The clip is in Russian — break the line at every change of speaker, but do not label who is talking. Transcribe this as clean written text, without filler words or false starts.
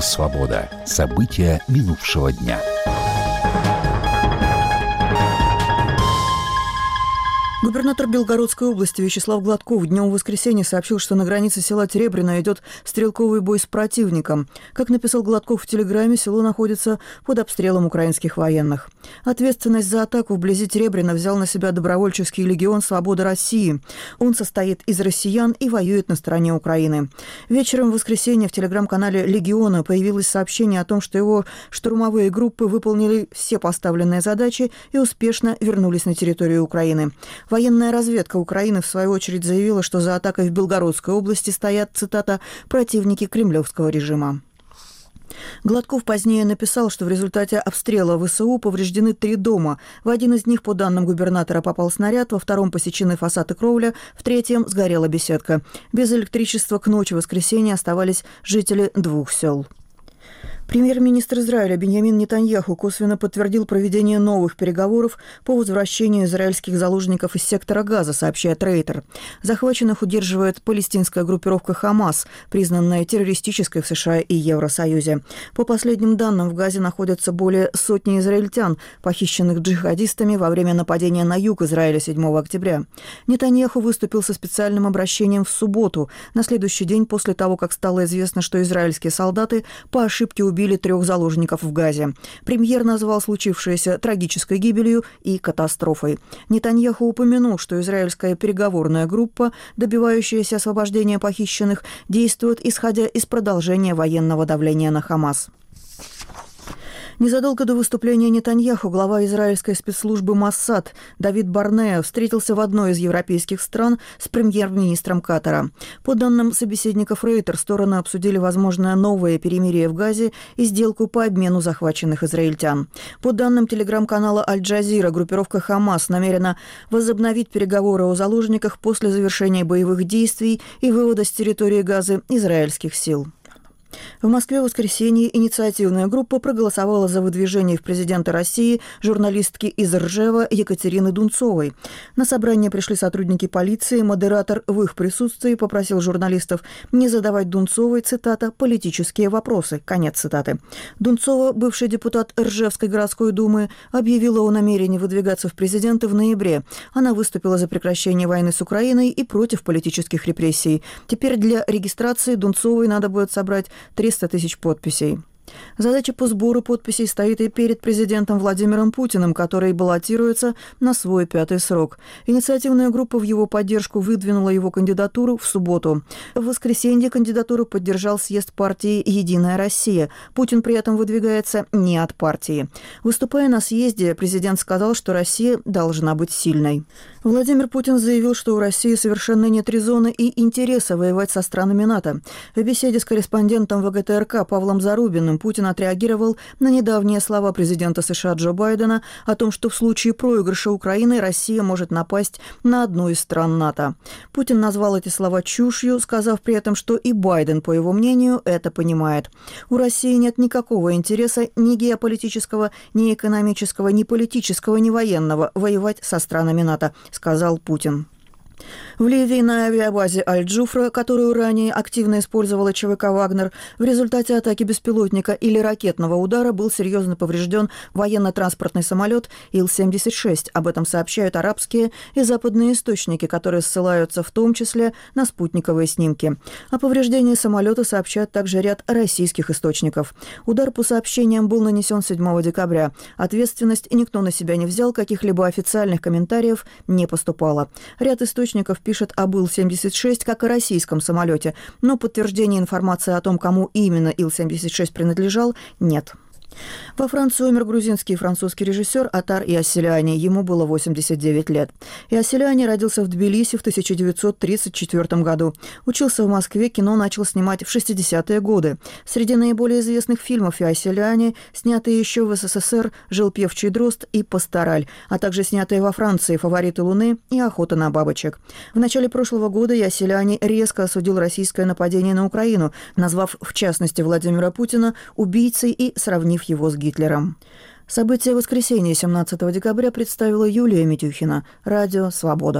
«Свобода». События минувшего дня.
Губернатор Белгородской области Вячеслав Гладков днем в воскресенье сообщил, что на границе села Теребрино идет стрелковый бой с противником. Как написал Гладков в телеграмме, село находится под обстрелом украинских военных. Ответственность за атаку вблизи Теребрина взял на себя добровольческий легион «Свобода России». Он состоит из россиян и воюет на стороне Украины. Вечером в воскресенье в телеграм-канале «Легиона» появилось сообщение о том, что его штурмовые группы выполнили все поставленные задачи и успешно вернулись на территорию Украины. Военная разведка Украины, в свою очередь, заявила, что за атакой в Белгородской области стоят, цитата, «противники кремлевского режима». Гладков позднее написал, что в результате обстрела ВСУ повреждены 3 дома. В один из них, по данным губернатора, попал снаряд, во втором посечены фасад и кровля, в третьем сгорела беседка. Без электричества к ночи воскресенья оставались жители 2 сел. Премьер-министр Израиля Биньямин Нетаньяху косвенно подтвердил проведение новых переговоров по возвращению израильских заложников из сектора Газа, сообщает Рейтер. Захваченных удерживает палестинская группировка «Хамас», признанная террористической в США и Евросоюзе. По последним данным, в Газе находятся более сотни израильтян, похищенных джихадистами во время нападения на юг Израиля 7 октября. Нетаньяху выступил со специальным обращением в субботу, на следующий день после того, как стало известно, что израильские солдаты по ошибке убили 3 заложников в Газе. Премьер назвал случившееся трагической гибелью и катастрофой. Нетаньяху упомянул, что израильская переговорная группа, добивающаяся освобождения похищенных, действует, исходя из продолжения военного давления на Хамас. Незадолго до выступления Нетаньяху глава израильской спецслужбы Моссад Давид Барнеа встретился в одной из европейских стран с премьер-министром Катара. По данным собеседников Рейтер, стороны обсудили возможное новое перемирие в Газе и сделку по обмену захваченных израильтян. По данным телеграм-канала «Аль-Джазира», группировка «Хамас» намерена возобновить переговоры о заложниках после завершения боевых действий и вывода с территории Газы израильских сил. В Москве в воскресенье инициативная группа проголосовала за выдвижение в президенты России журналистки из Ржева Екатерины Дунцовой. На собрание пришли сотрудники полиции. Модератор в их присутствии попросил журналистов не задавать Дунцовой, цитата, «политические вопросы». Конец цитаты. Дунцова, бывший депутат Ржевской городской думы, объявила о намерении выдвигаться в президенты в ноябре. Она выступила за прекращение войны с Украиной и против политических репрессий. Теперь для регистрации Дунцовой надо будет собрать 300 тысяч подписей. Задача по сбору подписей стоит и перед президентом Владимиром Путиным, который баллотируется на свой 5-й срок. Инициативная группа в его поддержку выдвинула его кандидатуру в субботу. В воскресенье кандидатуру поддержал съезд партии «Единая Россия». Путин при этом выдвигается не от партии. Выступая на съезде, президент сказал, что Россия должна быть сильной. Владимир Путин заявил, что у России совершенно нет резона и интереса воевать со странами НАТО. В беседе с корреспондентом ВГТРК Павлом Зарубиным Путин отреагировал на недавние слова президента США Джо Байдена о том, что в случае проигрыша Украины Россия может напасть на одну из стран НАТО. Путин назвал эти слова чушью, сказав при этом, что и Байден, по его мнению, это понимает. У России нет никакого интереса ни геополитического, ни экономического, ни политического, ни военного воевать со странами НАТО, сказал Путин. В Ливии на авиабазе Аль-Джуфра, которую ранее активно использовала ЧВК «Вагнер», в результате атаки беспилотника или ракетного удара был серьезно поврежден военно-транспортный самолет Ил-76. Об этом сообщают арабские и западные источники, которые ссылаются в том числе на спутниковые снимки. О повреждении самолета сообщают также ряд российских источников. Удар, по сообщениям, был нанесен 7 декабря. Ответственность никто на себя не взял, каких-либо официальных комментариев не поступало. Ряд источников пишет об Ил-76 как о российском самолете, но подтверждения информации о том, кому именно Ил-76 принадлежал, нет. Во Франции умер грузинский и французский режиссер Атар Иосселяни. Ему было 89 лет. Иосселяни родился в Тбилиси в 1934 году. Учился в Москве, кино начал снимать в 60-е годы. Среди наиболее известных фильмов Иосселяни, снятые еще в СССР, «Жил певчий дрозд» и «Пастораль», а также снятые во Франции «Фавориты Луны» и «Охота на бабочек». В начале прошлого года Иосселяни резко осудил российское нападение на Украину, назвав в частности Владимира Путина убийцей и сравнив его с Гитлером. События воскресенья 17 декабря представила Юлия Митюхина. Радио «Свобода».